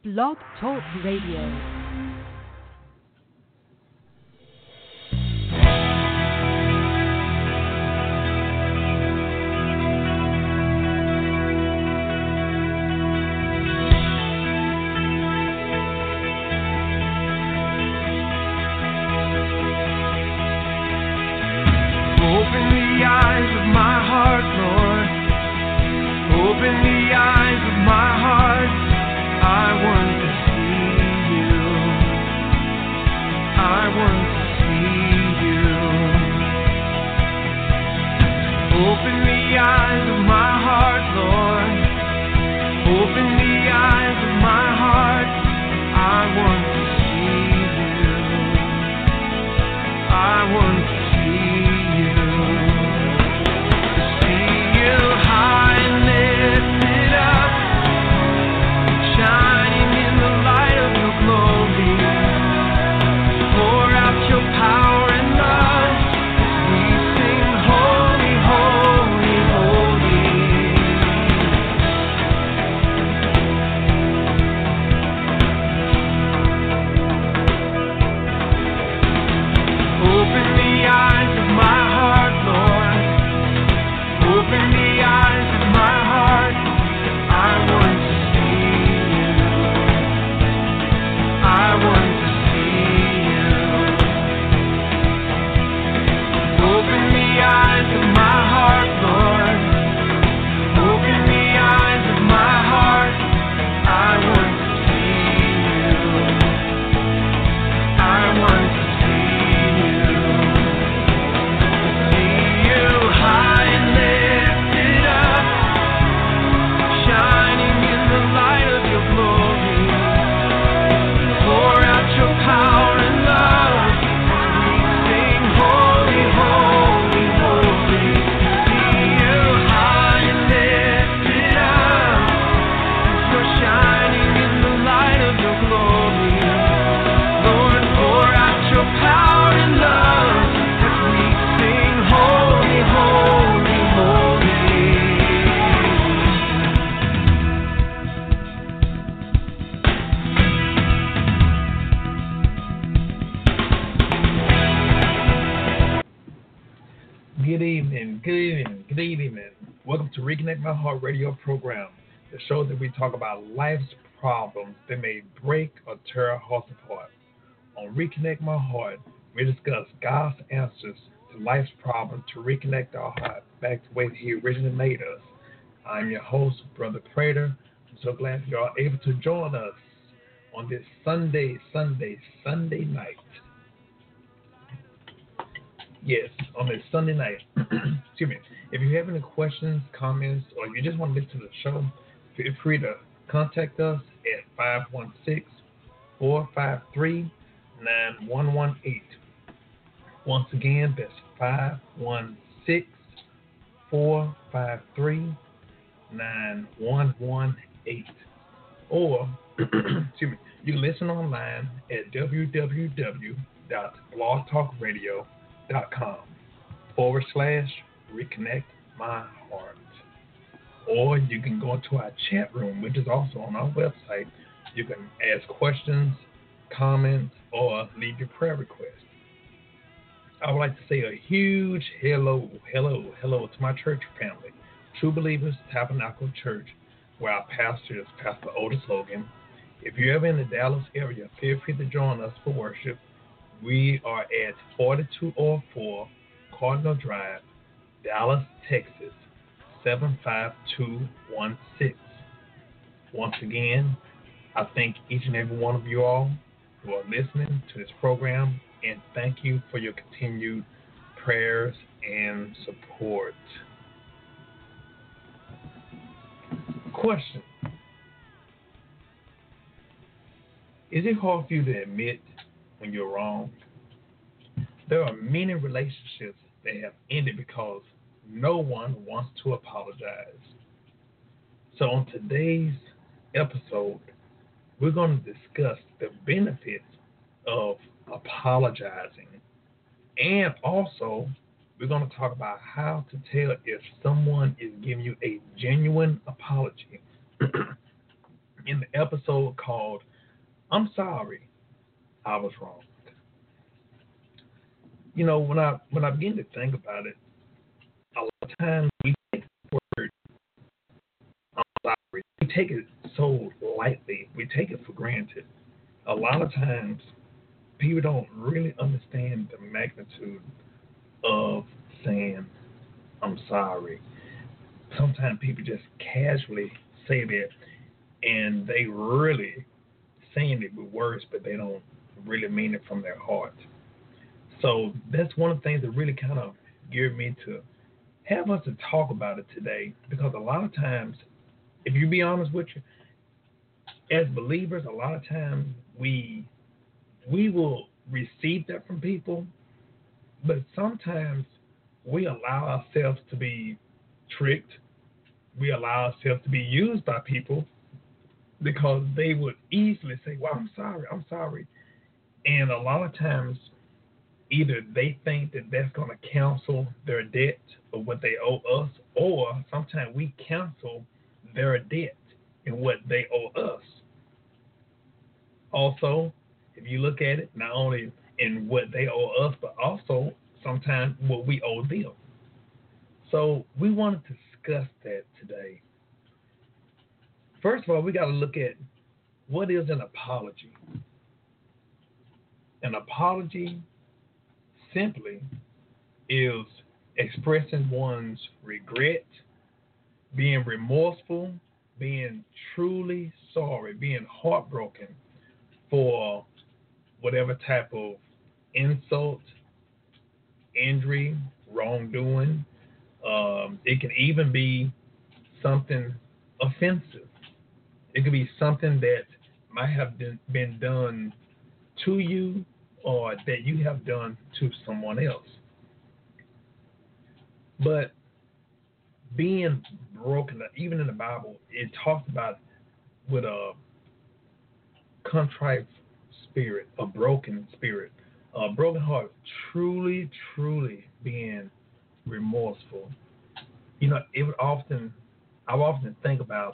Blog Talk Radio. Reconnect My Heart radio program, the show that we talk about life's problems that may break or tear our hearts apart. On Reconnect My Heart, we discuss God's answers to life's problems to reconnect our heart back to the way that He originally made us. I'm your host, Brother Prater. I'm so glad you are able to join us on this Sunday night. Yes, on this Sunday night. Excuse me. If you have any questions, comments, or you just want to listen to the show, feel free to contact us at 516-453-9118. Once again, that's 516-453-9118. Or, excuse me, you can listen online at www.blogtalkradio.com/Reconnect My Heart. Or you can go into our chat room, which is also on our website. You can ask questions, comments, or leave your prayer requests. I would like to say a huge hello to my church family, True Believers Tabernacle Church, where our pastor is Pastor Otis Logan. If you're ever in the Dallas area, feel free to join us for worship. We are at 4204 Cardinal Drive, Dallas, Texas, 75216. Once again, I thank each and every one of you all who are listening to this program, and thank you for your continued prayers and support. Question: is it hard for you to admit when you're wrong? There are many relationships that have ended because no one wants to apologize. So on today's episode, we're going to discuss the benefits of apologizing. And also, we're going to talk about how to tell if someone is giving you a genuine apology in the episode called "I'm Sorry, I Was Wrong." When I begin to think about it, a lot of times we take the word "I'm sorry," we take it so lightly, we take it for granted. A lot of times people don't really understand the magnitude of saying "I'm sorry." Sometimes people just casually say that, and they really saying it with words, but they don't really mean it from their heart. So that's one of the things that really kind of geared me to have us to talk about it today, because a lot of times, if you be honest with you, as believers, a lot of times we will receive that from people, but sometimes we allow ourselves to be tricked. We allow ourselves to be used by people because they would easily say, "Well, I'm sorry, I'm sorry." And a lot of times, either they think that that's going to cancel their debt of what they owe us, or sometimes we cancel their debt and what they owe us. Also, if you look at it, not only in what they owe us, but also sometimes what we owe them. So we wanted to discuss that today. First of all, we got to look at what is an apology. An apology simply is expressing one's regret, being remorseful, being truly sorry, being heartbroken for whatever type of insult, injury, wrongdoing. It can even be something offensive. It could be something that might have been done to you or that you have done to someone else. But being broken, even in the Bible, it talks about with a contrite spirit, a broken spirit, a broken heart, truly, truly being remorseful. It would often, I would often think about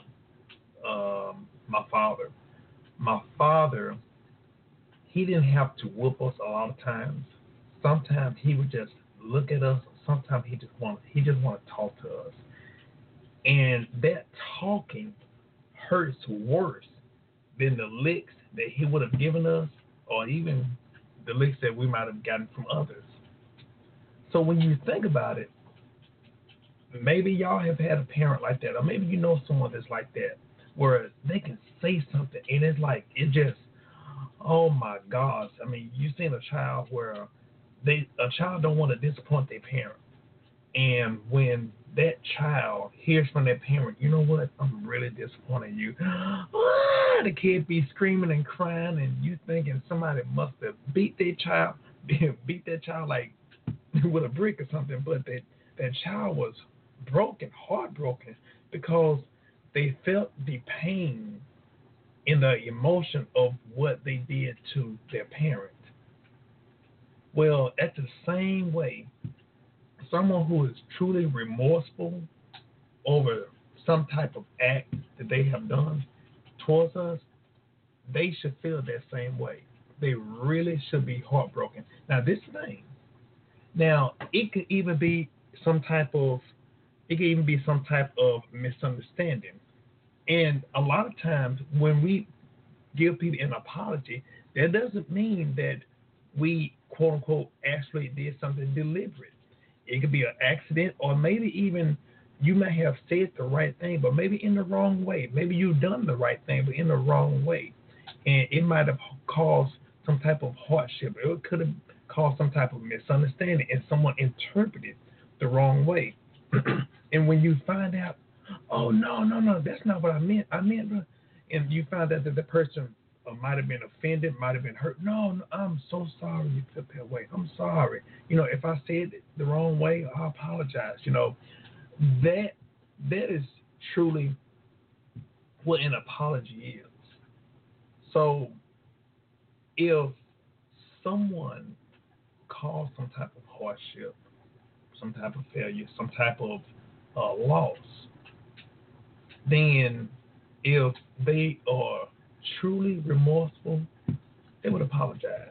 my father. My father, he didn't have to whoop us a lot of times. Sometimes he would just look at us. Sometimes he just want to talk to us, and that talking hurts worse than the licks that he would have given us, or even the licks that we might have gotten from others. So when you think about it, maybe y'all have had a parent like that, or maybe you know someone that's like that, where they can say something and it's like it just, oh my gosh. I mean, you've seen a child where a child don't want to disappoint their parent, and when that child hears from their parent, you know what? I'm really disappointed in you. The kid be screaming and crying, and you thinking somebody must have beat their child, beat that child like with a brick or something. But that child was broken, heartbroken, because they felt the pain in the emotion of what they did to their parent. Well, at the same way, someone who is truly remorseful over some type of act that they have done towards us, they should feel that same way. They really should be heartbroken. Now, this thing, now it could even be some type of, it could even be some type of misunderstanding. And a lot of times when we give people an apology, that doesn't mean that we quote unquote actually did something deliberate. It could be an accident, or maybe even you may have said the right thing, but maybe in the wrong way. Maybe you've done the right thing, but in the wrong way. And it might have caused some type of hardship. It could have caused some type of misunderstanding, and someone interpreted the wrong way. And when you find out, oh, no, no, no, that's not what I meant. And you find out that the person might have been offended, might have been hurt. No, no, I'm so sorry you felt that way. I'm sorry. If I said it the wrong way, I apologize. That that is truly what an apology is. So if someone caused some type of hardship, some type of failure, some type of loss, then if they are truly remorseful, they would apologize.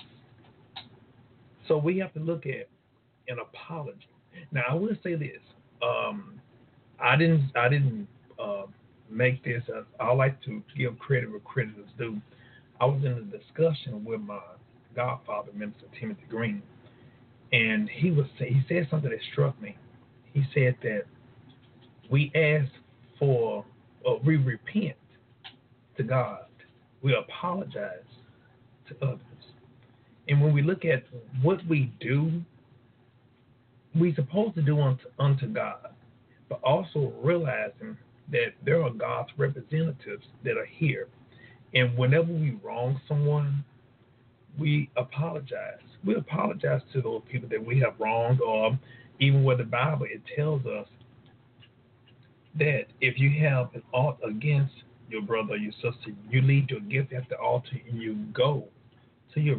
So we have to look at an apology. Now, I will say this: um, I didn't uh, make this. I like to give credit where credit is due. I was in a discussion with my godfather, Minister Timothy Green, and he said something that struck me. He said that we ask for, we repent to God, we apologize to others, and when we look at what we do, we supposed to do unto God, but also realizing that there are God's representatives that are here, and whenever we wrong someone, we apologize. We apologize to those people that we have wronged, or even with the Bible, it tells us that if you have an ought against your brother or your sister, you leave your gift at the altar and you go to your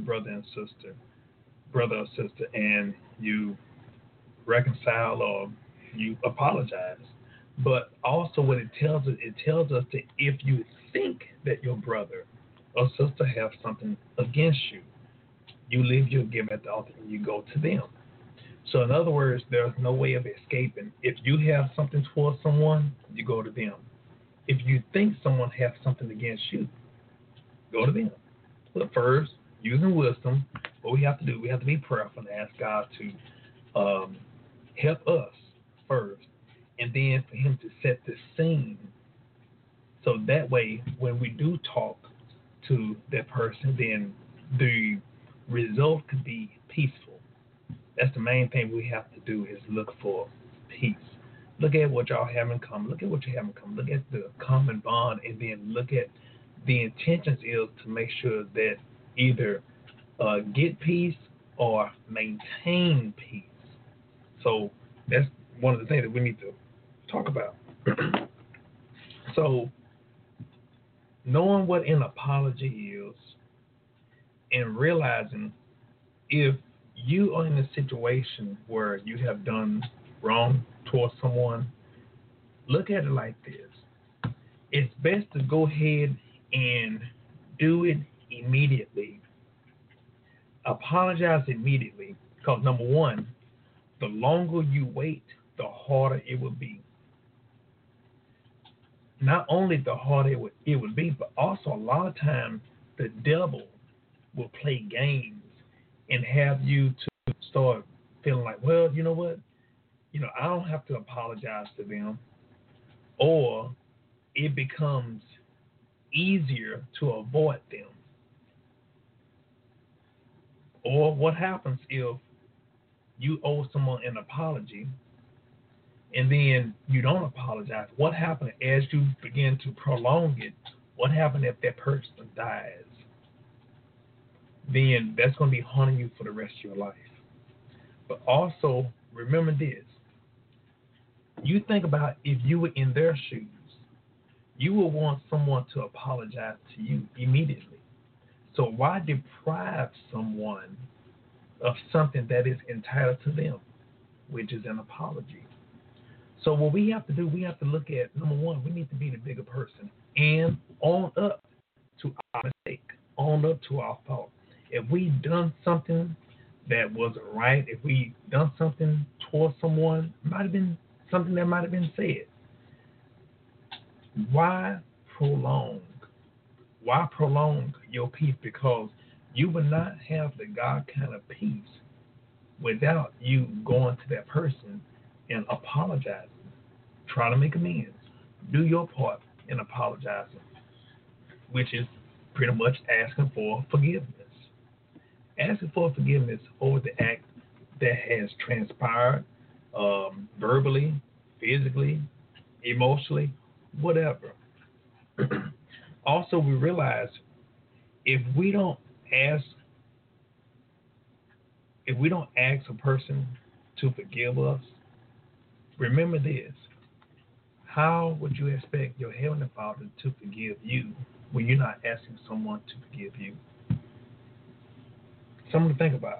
brother or sister, and you reconcile or you apologize. But also, what it tells us that if you think that your brother or sister have something against you, you leave your gift at the altar and you go to them. So, in other words, there's no way of escaping. If you have something towards someone, you go to them. If you think someone has something against you, go to them. But first, using wisdom, what we have to do, we have to be prayerful and ask God to help us first, and then for Him to set the scene. So that way, when we do talk to that person, then the result could be peaceful. That's the main thing we have to do is look for peace. Look at what y'all have in common. Look at what you have in common. Look at the common bond, and then look at the intentions is to make sure that either get peace or maintain peace. So that's one of the things that we need to talk about. So knowing what an apology is and realizing if you are in a situation where you have done wrong towards someone, look at it like this. It's best to go ahead and do it immediately. Apologize immediately because, number one, the longer you wait, the harder it will be. Not only the harder it would be, but also a lot of times the devil will play games and have you to start feeling like, well, you know what? I don't have to apologize to them. Or it becomes easier to avoid them. Or what happens if you owe someone an apology and then you don't apologize? What happens as you begin to prolong it? What happens if that person dies? Then that's going to be haunting you for the rest of your life. But also, remember this. You think about if you were in their shoes, you would want someone to apologize to you immediately. So why deprive someone of something that is entitled to them, which is an apology? So what we have to do, we have to look at, number one, we need to be the bigger person and own up to our mistake, own up to our fault. If we've done something that wasn't right, if we done something towards someone, might have been something that might have been said. Why prolong? Why prolong your peace? Because you will not have the God kind of peace without you going to that person and apologizing. Try to make amends. Do your part in apologizing, which is pretty much asking for forgiveness. Asking for forgiveness over the act that has transpired verbally, physically, emotionally, whatever. Also, we realize if we don't ask a person to forgive us, remember this: how would you expect your Heavenly Father to forgive you when you're not asking someone to forgive you? Something to think about.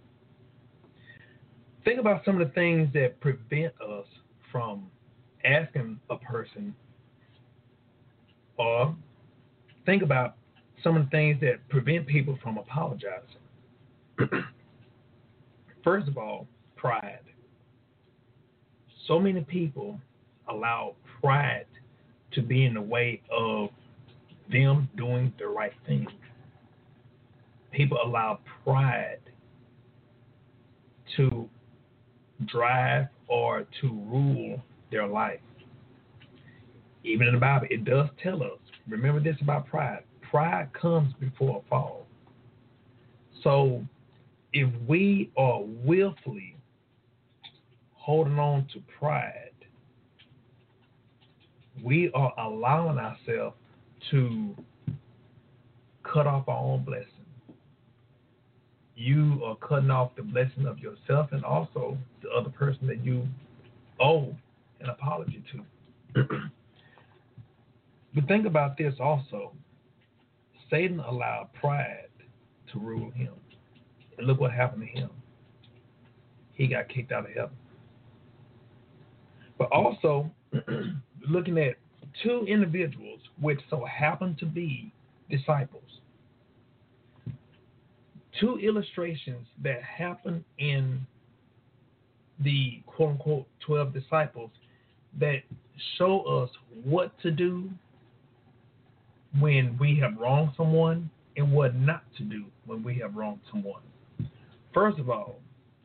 Think about some of the things that prevent us from asking a person Or think about some of the things that prevent people from apologizing. First of all, pride. So many people allow pride to be in the way of them doing the right thing. People allow pride to drive or to rule their life. Even in the Bible, it does tell us, remember this about pride. Pride comes before a fall. So if we are willfully holding on to pride, we are allowing ourselves to cut off our own blessing. You are cutting off the blessing of yourself and also the other person that you owe an apology to. But think about this also. Satan allowed pride to rule him. And look what happened to him. He got kicked out of heaven. But also, looking at two individuals which so happen to be disciples. Two illustrations that happen in the quote-unquote 12 disciples that show us what to do when we have wronged someone and what not to do when we have wronged someone. First of all,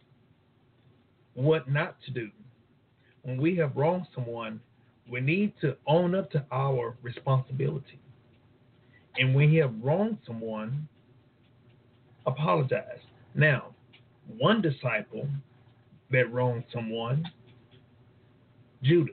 what not to do. When we have wronged someone, we need to own up to our responsibility. And when you have wronged someone, apologize. Now, one disciple that wronged someone, Judas.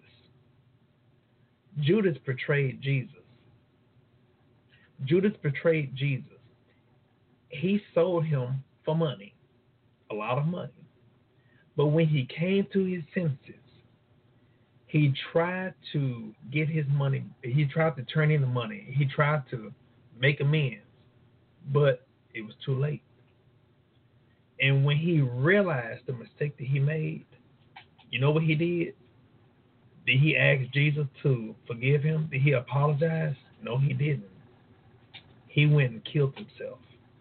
Judas betrayed Jesus. Judas betrayed Jesus. He sold him for money, a lot of money. But when he came to his senses, he tried to get his money. He tried to turn in the money. He tried to make amends, but it was too late. And when he realized the mistake that he made, you know what he did? Did he ask Jesus to forgive him? Did he apologize? No, he didn't. He went and killed himself.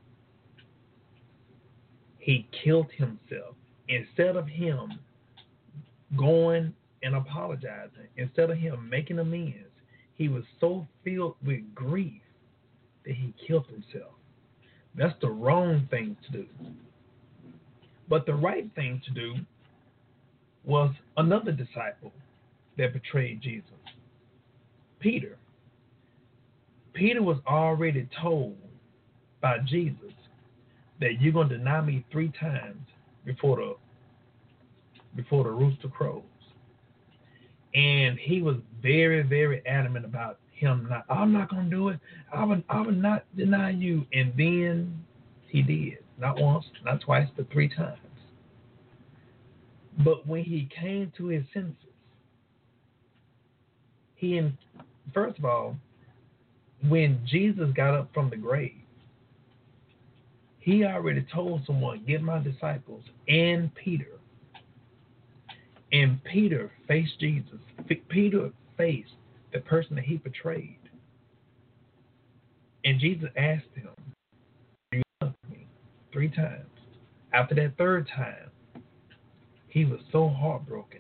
He killed himself. Instead of him going and apologizing, instead of him making amends, he was so filled with grief that he killed himself. That's the wrong thing to do. But the right thing to do was another disciple that betrayed Jesus, Peter. Peter was already told by Jesus that you're going to deny me 3 times before the rooster crows. And he was very, very adamant about him I'm not going to do it. I would not deny you. And then he did. Not once, not twice, but 3 times. But when he came to his senses, first of all, when Jesus got up from the grave, he already told someone, get my disciples and Peter. And Peter faced Jesus. Peter faced the person that he betrayed. And Jesus asked him, do you love me? 3 times. After that 3rd time, he was so heartbroken.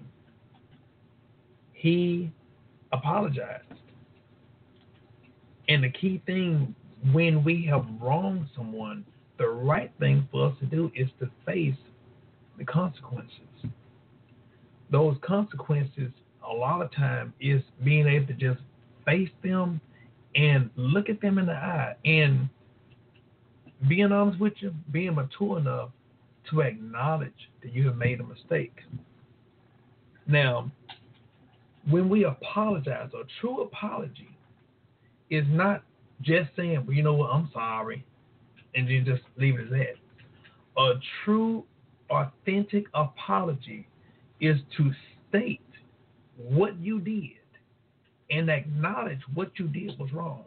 He apologized. And the key thing, when we have wronged someone, the right thing for us to do is to face the consequences. Those consequences, a lot of time, is being able to just face them and look at them in the eye and, being honest with you, being mature enough to acknowledge that you have made a mistake. Now, when we apologize, a true apology is not just saying, well, you know what, I'm sorry, and you just leave it as that. A true, authentic apology is to state what you did and acknowledge what you did was wrong.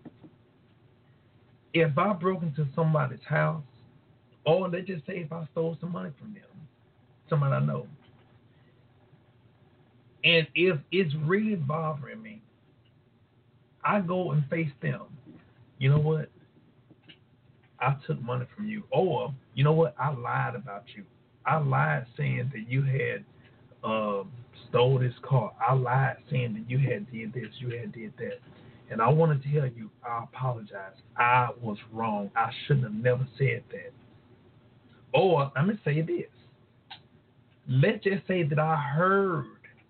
If I broke into somebody's house, or let's just say if I stole some money from them, somebody I know, and if it's really bothering me, I go and face them. You know what? I took money from you. Or, you know what? I lied about you. I lied saying that you had stole this car. I lied saying that you had did this, you had did that. And I want to tell you, I apologize. I was wrong. I shouldn't have never said that. Or, let me say this. Let's just say that I heard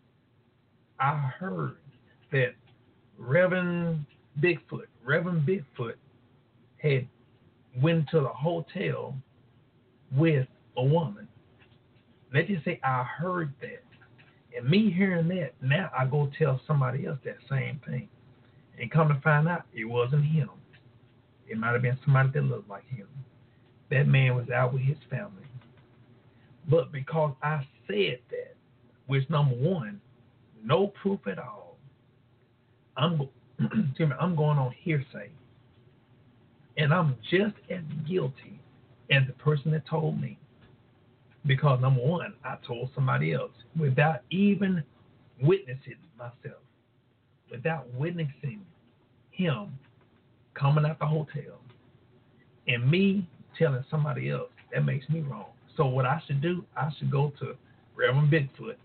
that Reverend Bigfoot had went to the hotel with a woman. Let's just say I heard that. And me hearing that, now I go tell somebody else that same thing. And come to find out, it wasn't him. It might have been somebody that looked like him. That man was out with his family. But because I said that, which number one, no proof at all, I'm going on hearsay. And I'm just as guilty as the person that told me. Because number one, I told somebody else without even witnessing myself, without witnessing him coming out the hotel, and me telling somebody else. That makes me wrong. So what I should do, I should go to Reverend Bigfoot.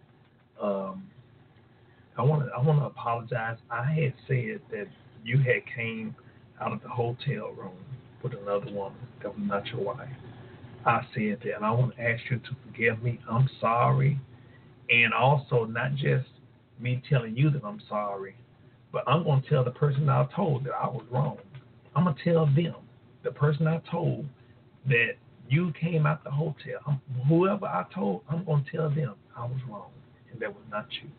I want to apologize. I had said that you had came out of the hotel room with another woman that was not your wife. I said that, and I want to ask you to forgive me. I'm sorry. And also, not just me telling you that I'm sorry, but I'm going to tell the person I told that I was wrong. I'm going to tell them, the person I told, that you came out the hotel. Whoever I told, I'm going to tell them I was wrong, and that was not you.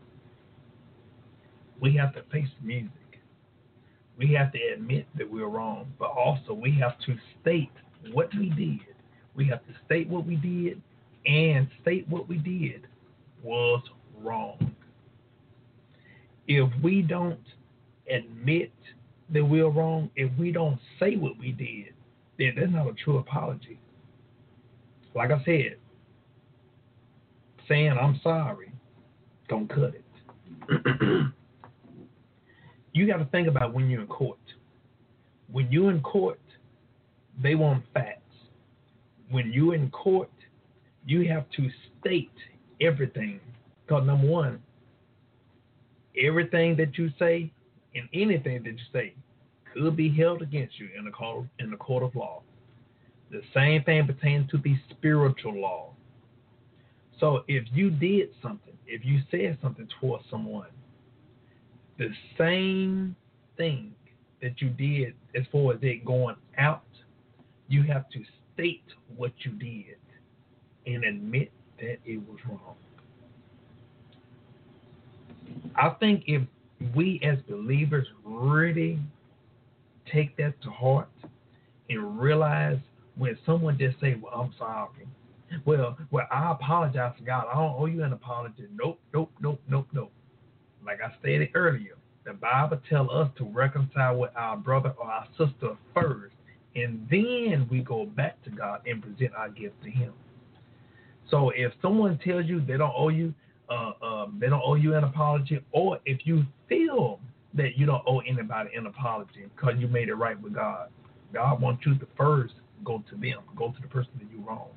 We have to face the music. We have to admit that we're wrong, but also we have to state what we did. We have to state what we did and state what we did was wrong. If we don't admit that we're wrong, if we don't say what we did, then that's not a true apology. Like I said, saying I'm sorry don't cut it. You got to think about when you're in court. When you're in court, they want facts. When you're in court, you have to state everything. Because number one, everything that you say and anything that you say could be held against you in the court of law. The same thing pertains to the spiritual law. So if you did something, if you said something towards someone, the same thing that you did as far as it going out, you have to state what you did and admit that it was wrong. I think if we as believers really take that to heart and realize when someone just say, well, I'm sorry. Well, I apologize to God. I don't owe you an apology. Nope. Like I stated earlier, the Bible tells us to reconcile with our brother or our sister first, and then we go back to God and present our gift to Him. So if someone tells you they don't owe you an apology, or if you feel that you don't owe anybody an apology because you made it right with God, God wants you to first go to them, go to the person that you wronged.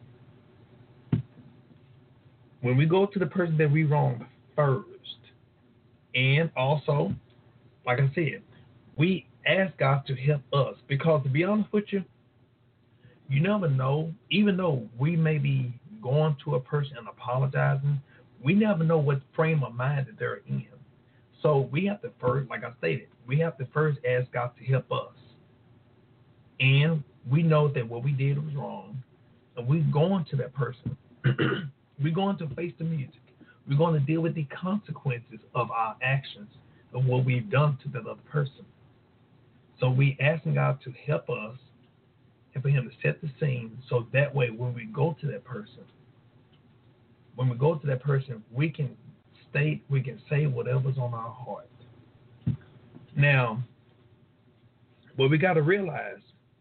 When we go to the person that we wronged first, and also, like I said, we ask God to help us, because to be honest with you, you never know, even though we may be going to a person and apologizing, we never know what frame of mind that they're in. So we have to first, like I stated, we have to first ask God to help us. And we know that what we did was wrong, and we're going to that person. We're going to face the music. We're going to deal with the consequences of our actions, of what we've done to that other person. So we asking God to help us and for Him to set the scene, so that way when we go to that person, we can state, we can say whatever's on our heart. Now, what we got to realize,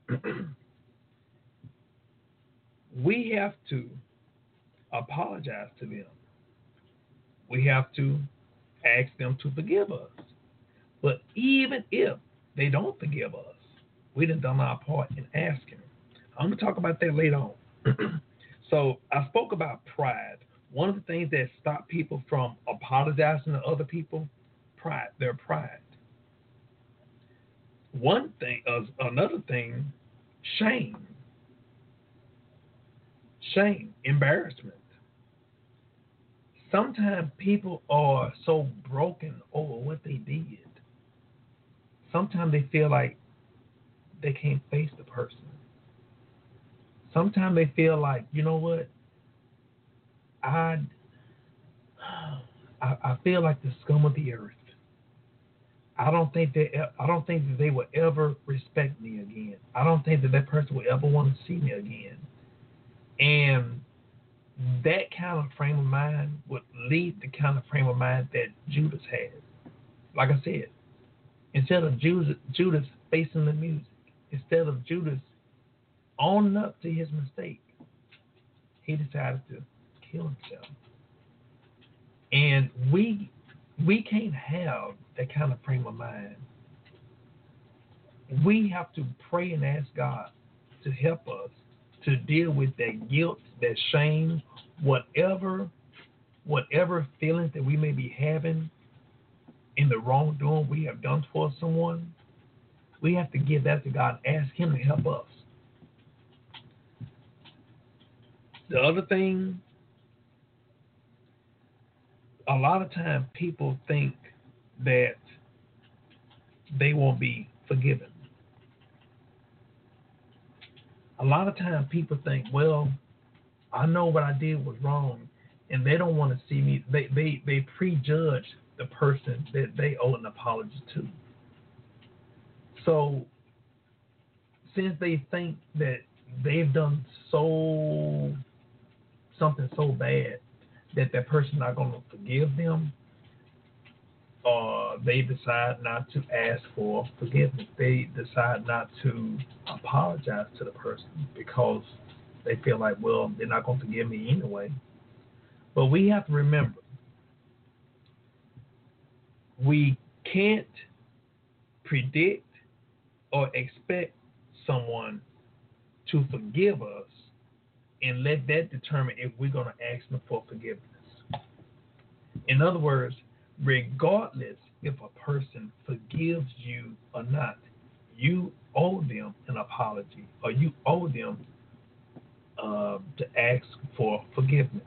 we have to apologize to them. We have to ask them to forgive us. But even if they don't forgive us, we done our part in asking. I'm going to talk about that later on. So I spoke about pride. One of the things that stop people from apologizing to other people, pride, their pride. One thing, another thing, shame, embarrassment. Sometimes people are so broken over what they did. Sometimes they feel like they can't face the person. Sometimes they feel like, you know what, I, I feel like the scum of the earth. I don't think that they will ever respect me again. I don't think that that person will ever want to see me again. And that kind of frame of mind would lead the kind of frame of mind that Judas had. Like I said, instead of Judas facing the music, instead of Judas owning up to his mistake, he decided to kill himself. And we can't have that kind of frame of mind. We have to pray and ask God to help us to deal with that guilt, that shame, whatever feelings that we may be having in the wrongdoing we have done for someone. We have to give that to God and ask Him to help us. The other thing, a lot of times people think that they won't be forgiven. A lot of times people think, well, I know what I did was wrong, and they don't want to see me. They prejudge the person that they owe an apology to. So since they think that they've done something so bad that that person not going to forgive them, they decide not to ask for forgiveness. They decide not to apologize to the person because they feel like, well, they're not going to forgive me anyway. But we have to remember, we can't predict or expect someone to forgive us and let that determine if we're going to ask them for forgiveness. In other words, regardless if a person forgives you or not, you owe them an apology or you owe them to ask for forgiveness.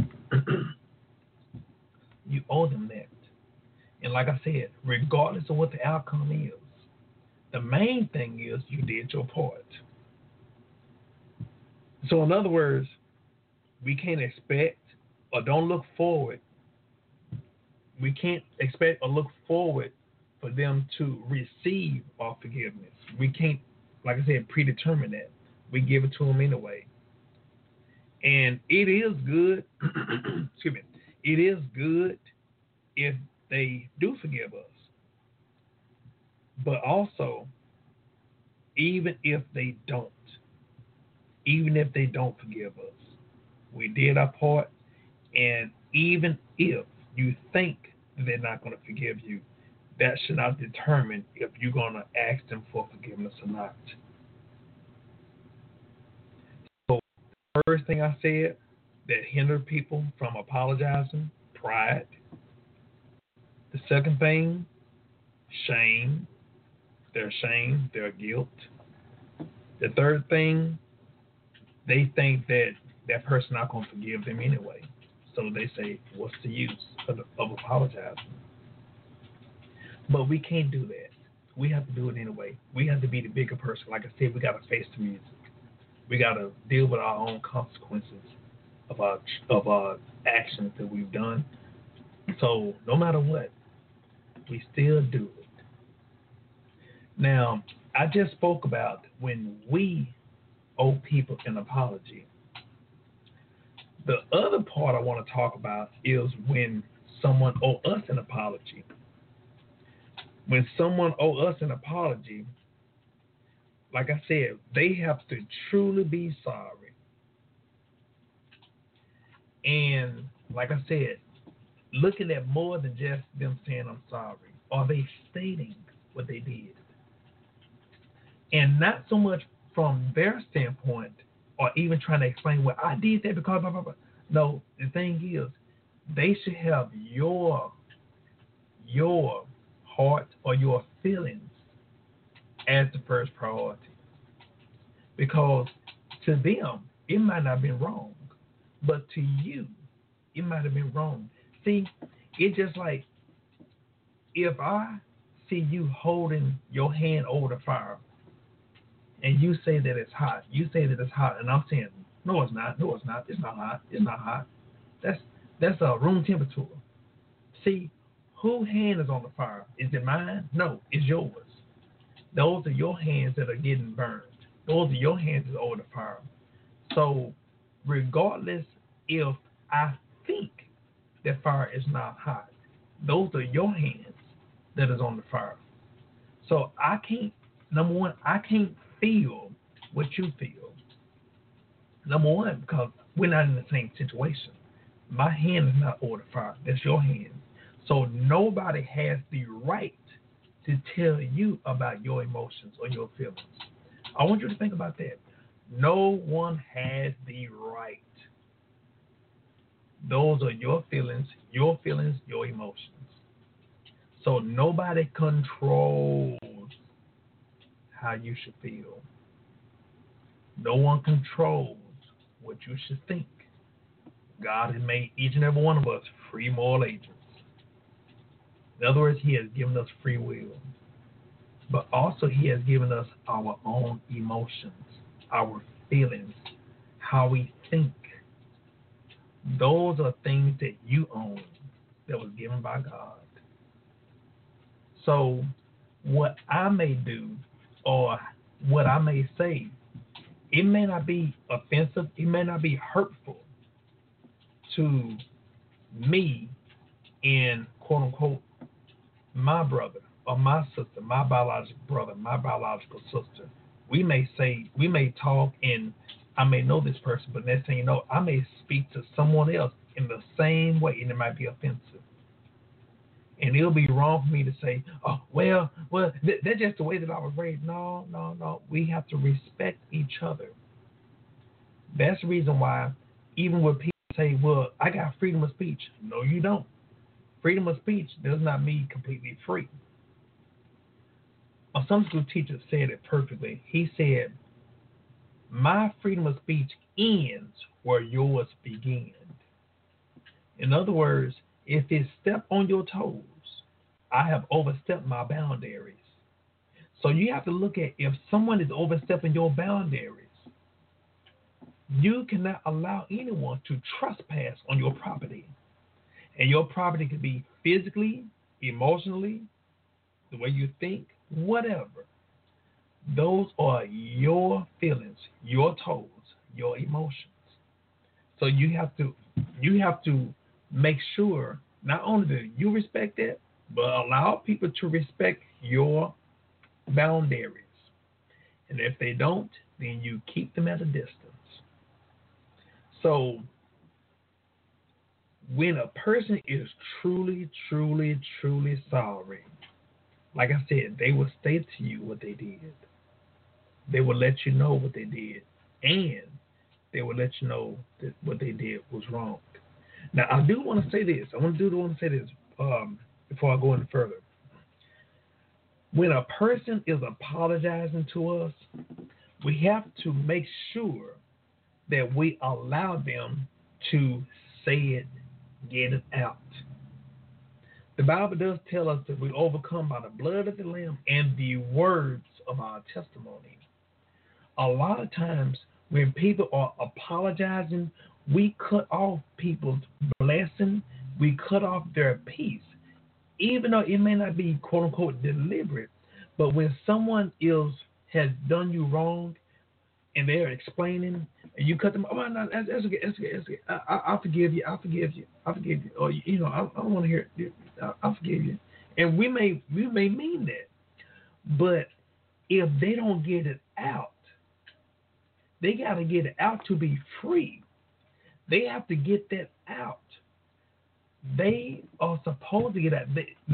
You owe them that. And like I said, regardless of what the outcome is, the main thing is you did your part. So in other words, we can't expect or don't look forward. We can't expect or look forward for them to receive our forgiveness. We can't, like I said, predetermine that. We give it to them anyway. And it is good, excuse me, it is good if they do forgive us. But also, even if they don't forgive us, we did our part. And even if you think they're not going to forgive you, that should not determine if you're going to ask them for forgiveness or not. So, the first thing I said that hindered people from apologizing, pride. The second thing, shame, their guilt. The third thing, they think that that person not going to forgive them anyway. So they say, what's the use of apologizing? But we can't do that. We have to do it anyway. We have to be the bigger person. Like I said, we got to face the music. We got to deal with our own consequences of our actions that we've done. So no matter what, we still do it. Now, I just spoke about when we owe people an apology. The other part I want to talk about is when someone owe us an apology. When someone owe us an apology, like I said, they have to truly be sorry. And like I said, looking at more than just them saying I'm sorry are they stating what they did? And not so much from their standpoint or even trying to explain, well, I did that because blah, blah, blah. No, the thing is, they should have your heart or your feelings as the first priority. Because to them, it might not have been wrong, but to you, it might have been wrong. See, it's just like if I see you holding your hand over the fire and you say that it's hot, you say that it's hot, and I'm saying, no, it's not, it's not hot, it's not hot. That's a room temperature. See, whose hand is on the fire? Is it mine? No, it's yours. Those are your hands that are getting burned. Those are your hands that are over the fire. So, regardless if I think that fire is not hot, those are your hands that is on the fire. So I can't, number one, I can't feel what you feel. Number one, because we're not in the same situation. My hand is not over the fire. That's your hand. So nobody has the right to tell you about your emotions or your feelings. I want you to think about that. No one has the right. Those are your feelings, your emotions. So nobody controls how you should feel. No one controls what you should think. God has made each and every one of us free moral agents. In other words, He has given us free will. But also He has given us our own emotions, our feelings, how we think. Those are things that you own that was given by God. So what I may do or what I may say, it may not be offensive, it may not be hurtful to me and quote unquote my brother or my sister, my biological brother, my biological sister. We may talk and I may know this person, but next thing you know, I may speak to someone else in the same way and it might be offensive. And it'll be wrong for me to say, oh, well, that's just the way that I was raised. No. We have to respect each other. That's the reason why even when people say, well, I got freedom of speech. No, you don't. Freedom of speech does not mean completely free. A Sunday school teacher said it perfectly. He said, my freedom of speech ends where yours begins. In other words, if it steps on your toes, I have overstepped my boundaries. So you have to look at if someone is overstepping your boundaries, you cannot allow anyone to trespass on your property. And your property could be physically, emotionally, the way you think, whatever. Those are your feelings, your toes, your emotions. So you have to make sure not only do you respect that, but allow people to respect your boundaries. And if they don't, then you keep them at a distance. So when a person is truly, truly, truly sorry, like I said, they will state to you what they did. They will let you know what they did. And they will let you know that what they did was wrong. Now, I do want to say this. Before I go any further. When a person is apologizing to us, we have to make sure that we allow them to say it, get it out. The Bible does tell us that we overcome by the blood of the Lamb and the words of our testimony. A lot of times when people are apologizing, we cut off people's blessing, we cut off their peace, even though it may not be quote unquote deliberate. But when someone else has done you wrong and they're explaining, and you cut them, oh no, that's okay. I forgive you. Or I don't want to hear it. I forgive you. And we may mean that, but if they don't get it out, they got to get it out to be free. They have to get that out. They are supposed to get out. They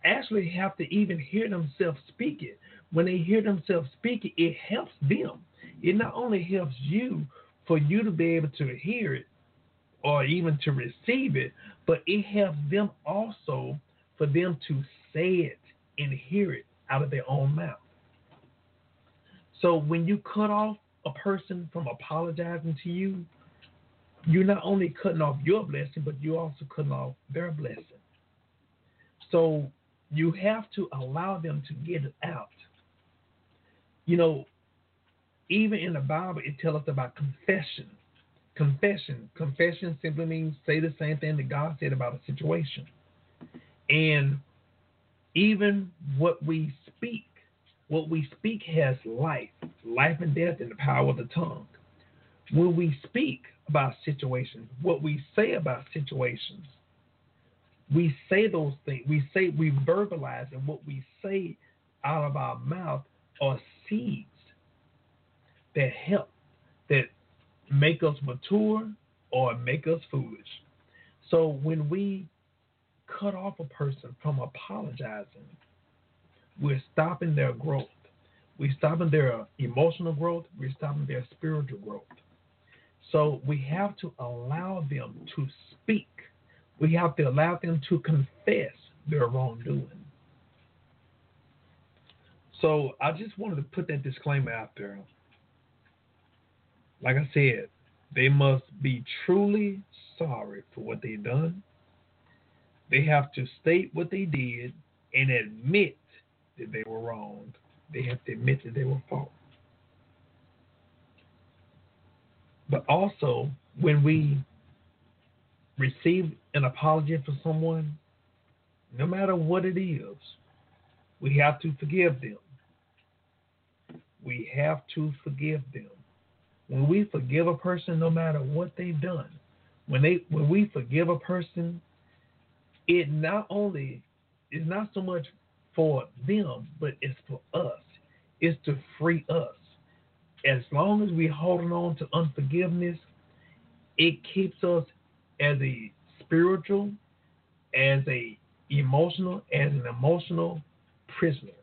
actually have to even hear themselves speak it. When they hear themselves speak it, it helps them. It not only helps you for you to be able to hear it or even to receive it, but it helps them also for them to say it and hear it out of their own mouth. So when you cut off a person from apologizing to you, you're not only cutting off your blessing, but you're also cutting off their blessing. So you have to allow them to get it out. You know, even in the Bible, it tells us about confession. Confession simply means say the same thing that God said about a situation. And even what we speak has life and death in the power of the tongue. When we speak about situations, what we say about situations, we say those things. We verbalize, and what we say out of our mouth are seeds that help, that make us mature or make us foolish. So when we cut off a person from apologizing, we're stopping their growth. We're stopping their emotional growth. We're stopping their spiritual growth. So we have to allow them to speak. We have to allow them to confess their wrongdoing. So I just wanted to put that disclaimer out there. Like I said, they must be truly sorry for what they've done. They have to state what they did and admit that they were wrong. They have to admit that they were fault. But also, when we receive an apology from someone, no matter what it is, we have to forgive them. We have to forgive them. When we forgive a person, no matter what they've done, when we forgive a person, it not only is not so much for them, but it's for us. It's to free us. As long as we're holding on to unforgiveness, it keeps us as a spiritual, as an emotional prisoner.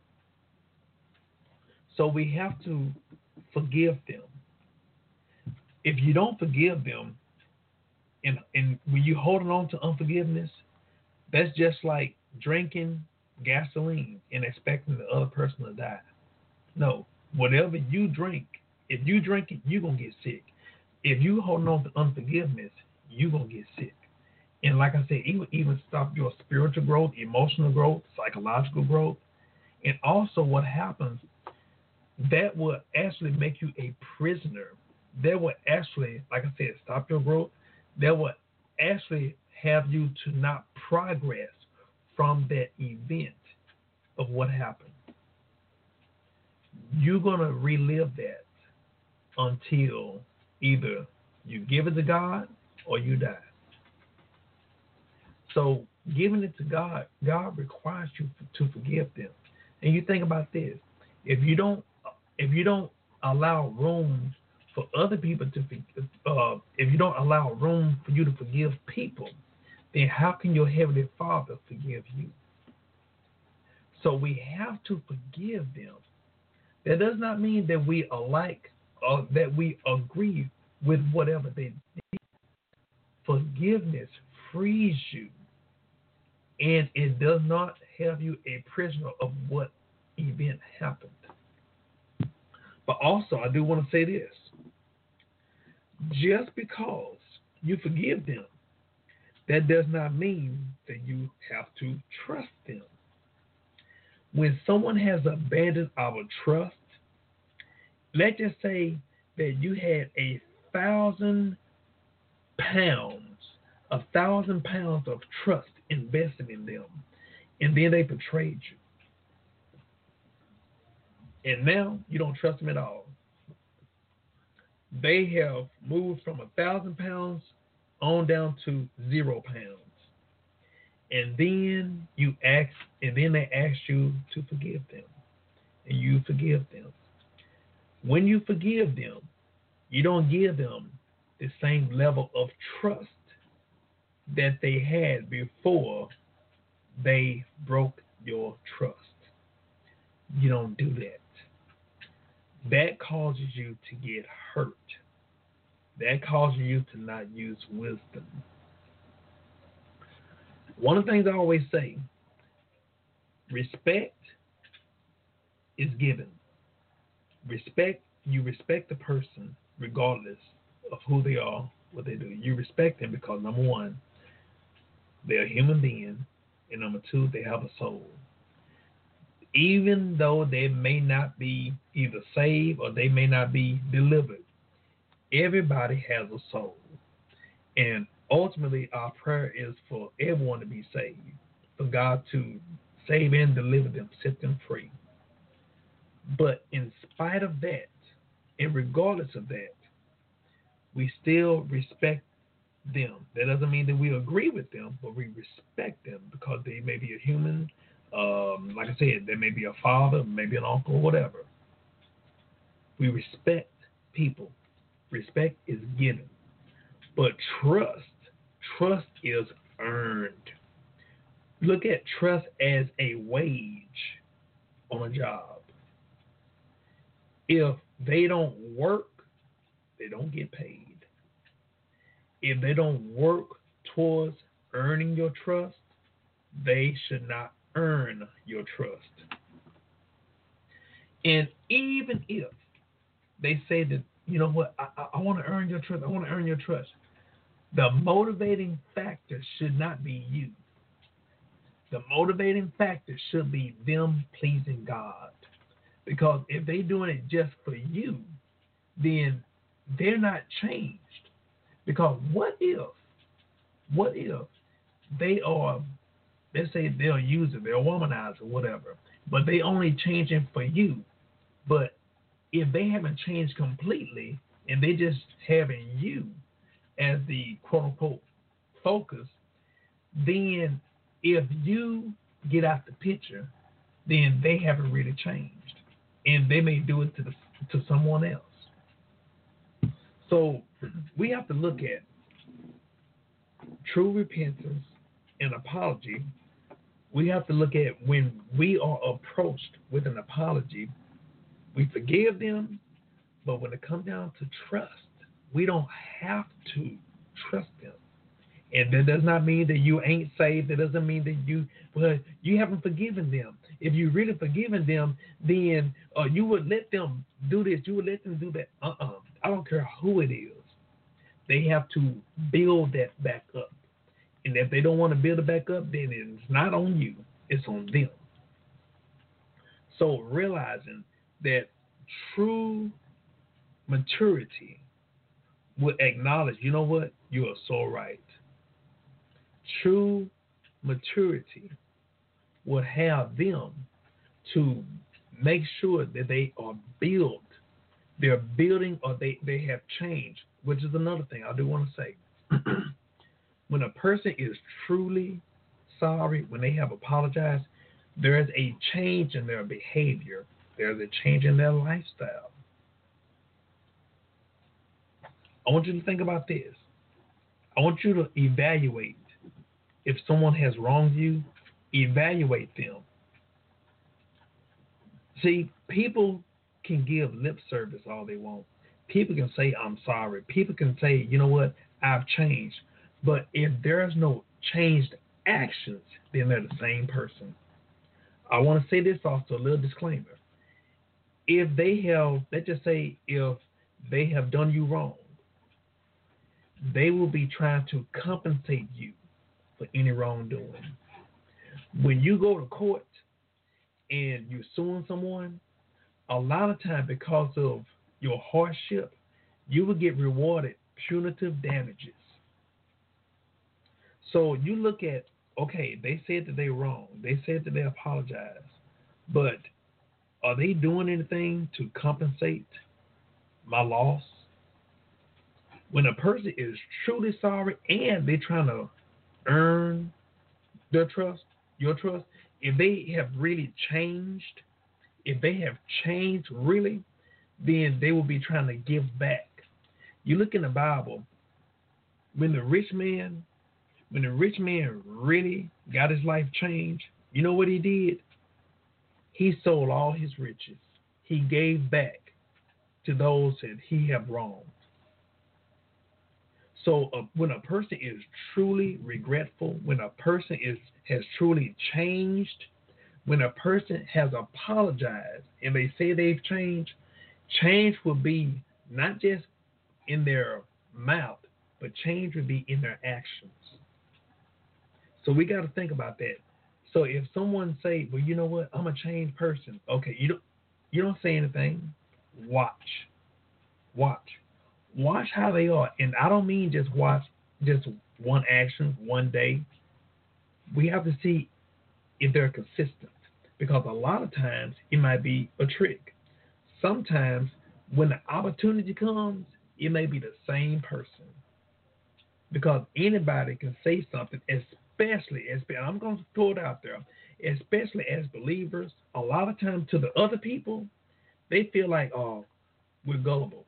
So we have to forgive them. If you don't forgive them, and when you're holding on to unforgiveness, that's just like drinking gasoline and expecting the other person to die. No, whatever you drink, if you drink it, you're going to get sick. If you holding on to unforgiveness, you're going to get sick. And like I said, it will even stop your spiritual growth, emotional growth, psychological growth. And also what happens, that will actually make you a prisoner. That will actually, like I said, stop your growth. That will actually have you to not progress from that event of what happened. You're going to relive that until either you give it to God or you die. So giving it to God, God requires you to forgive them. And you think about this: if you don't allow room for other people to, if you don't allow room for you to forgive people, then how can your Heavenly Father forgive you? So we have to forgive them. That does not mean that we are like, or that we agree with whatever they did. Forgiveness frees you, and it does not have you a prisoner of what event happened. But also, I do want to say this. Just because you forgive them, that does not mean that you have to trust them. When someone has abandoned our trust, let's just say that you had 1,000 pounds, 1,000 pounds of trust invested in them, and then they betrayed you. And now you don't trust them at all. They have moved from 1,000 pounds on down to 0 pounds. And then they ask you to forgive them. And you forgive them. When you forgive them, you don't give them the same level of trust that they had before they broke your trust. You don't do that. That causes you to get hurt. That causes you to not use wisdom. One of the things I always say, respect is given. You respect the person regardless of who they are, what they do. You respect them because, number one, they're a human being, and number two, they have a soul. Even though they may not be either saved or they may not be delivered, everybody has a soul. And ultimately, our prayer is for everyone to be saved, for God to save and deliver them, set them free. But in spite of that, and regardless of that, we still respect them. That doesn't mean that we agree with them, but we respect them because they may be a human. Like I said, they may be a father, maybe an uncle, whatever. We respect people. Respect is given. But trust is earned. Look at trust as a wage on a job. If they don't work, they don't get paid. If they don't work towards earning your trust, they should not earn your trust. And even if they say that, you know what, I want to earn your trust, I want to earn your trust, the motivating factor should not be you. The motivating factor should be them pleasing God. Because if they're doing it just for you, then they're not changed. Because what if they are, let's say they're a user, they're a womanizer, whatever, but they only changing for you. But if they haven't changed completely and they just having you as the quote unquote focus, then if you get out the picture, then they haven't really changed. And they may do it to someone else. So we have to look at true repentance and apology. We have to look at when we are approached with an apology, we forgive them, but when it comes down to trust, we don't have to trust them. And that does not mean that you ain't saved. That doesn't mean that you haven't forgiven them. If you really forgiven them, then you would let them do this. You would let them do that. I don't care who it is. They have to build that back up. And if they don't want to build it back up, then it's not on you. It's on them. So realizing that true maturity will acknowledge, you know what? You are so right. True maturity will have them to make sure that they are built. They're building or they have changed, which is another thing I do want to say. When a person is truly sorry, when they have apologized, there is a change in their behavior. There's a change in their lifestyle. I want you to think about this. I want you to evaluate. If someone has wronged you, evaluate them. See, people can give lip service all they want. People can say, I'm sorry. People can say, you know what, I've changed. But if there's no changed actions, then they're the same person. I want to say this also, a little disclaimer. If they have, let's just say, if they have done you wrong, they will be trying to compensate you for any wrongdoing. When you go to court and you're suing someone, a lot of times because of your hardship, you will get rewarded punitive damages. So you look at, okay, they said that they're wrong. They said that they apologized. But are they doing anything to compensate my loss? When a person is truly sorry and they're trying to earn their trust, your trust, if they have really changed, if they have changed really, then they will be trying to give back. You look in the Bible, when the rich man really got his life changed, You know what he did? He sold all his riches. He gave back to those that he have wronged. So when a person is truly regretful, when a person has truly changed, when a person has apologized and they say they've changed, change will be not just in their mouth, but change will be in their actions. So we got to think about that. So if someone say, "Well, you know what? I'm a changed person." Okay, you don't say anything. Watch, watch how they are, and I don't mean just watch just one action one day. We have to see if they're consistent, because a lot of times it might be a trick. Sometimes when the opportunity comes, it may be the same person, because anybody can say something, especially I'm going to throw it out there, especially as believers. A lot of times to the other people, they feel like, oh, we're gullible.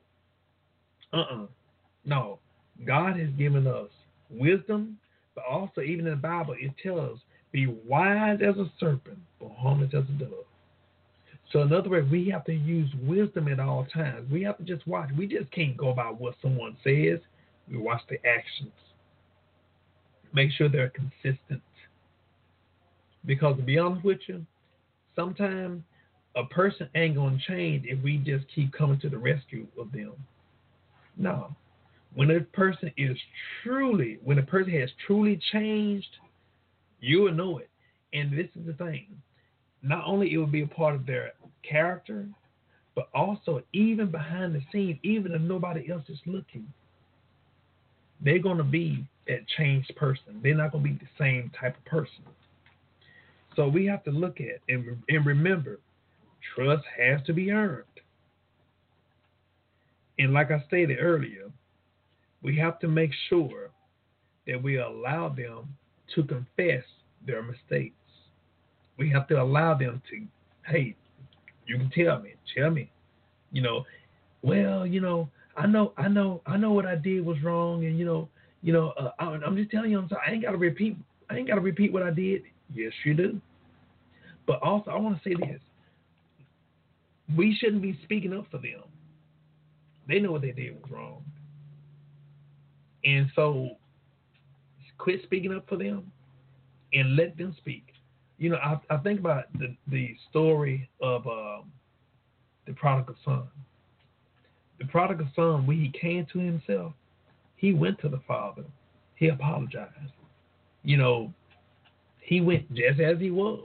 No, God has given us wisdom, but also even in the Bible it tells us, be wise as a serpent, but harmless as a dove. So in other words, we have to use wisdom at all times. We have to just watch. We just can't go by what someone says. We watch the actions. Make sure they're consistent. Because to be honest with you, sometimes a person ain't going to change if we just keep coming to the rescue of them. No. When a person has truly changed, you will know it. And this is the thing. Not only it will be a part of their character, but also even behind the scenes, even if nobody else is looking, they're going to be that changed person. They're not going to be the same type of person. So we have to look at and remember, trust has to be earned. And like I stated earlier, we have to make sure that we allow them to confess their mistakes. We have to allow them to, hey, you can tell me, I know what I did was wrong, and I'm just telling you, I'm sorry. I ain't got to repeat what I did. Yes, you do. But also, I want to say this: we shouldn't be speaking up for them. They know what they did was wrong, and so quit speaking up for them and let them speak. I think about the story of the prodigal son. The prodigal son, when he came to himself, he went to the father. He apologized. He went just as he was.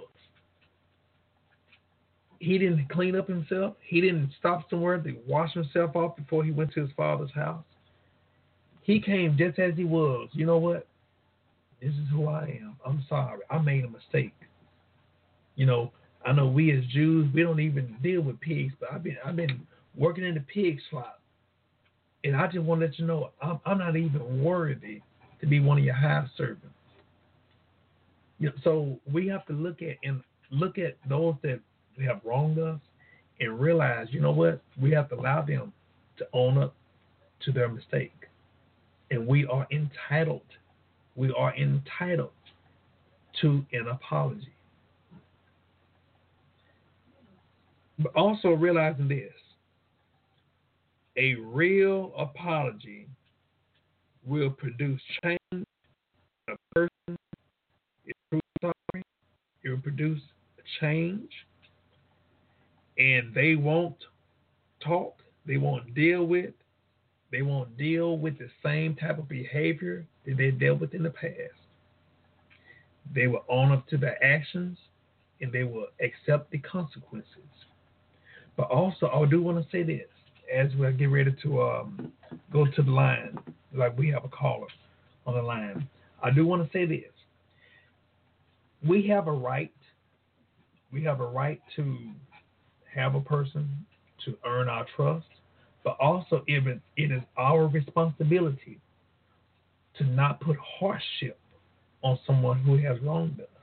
He didn't clean up himself. He didn't stop somewhere to wash himself off before he went to his father's house. He came just as he was. You know what? This is who I am. I'm sorry. I made a mistake. I know we as Jews, we don't even deal with pigs, but I've been working in the pig slop. And I just want to let you know, I'm not even worthy to be one of your hired servants. So we have to look at those that have wronged us and realize, you know what? We have to allow them to own up to their mistake. And we are entitled. We are entitled to an apology. But also realizing this, a real apology will produce change. A person is truly sorry. It will produce a change. And they won't talk. They won't deal with the same type of behavior that they dealt with in the past. They will own up to their actions and they will accept the consequences. But also, I do want to say this as we get ready to go to the line, like we have a caller on the line. I do want to say this. We have a right. We have a right to have a person to earn our trust, but also it is our responsibility to not put hardship on someone who has wronged us.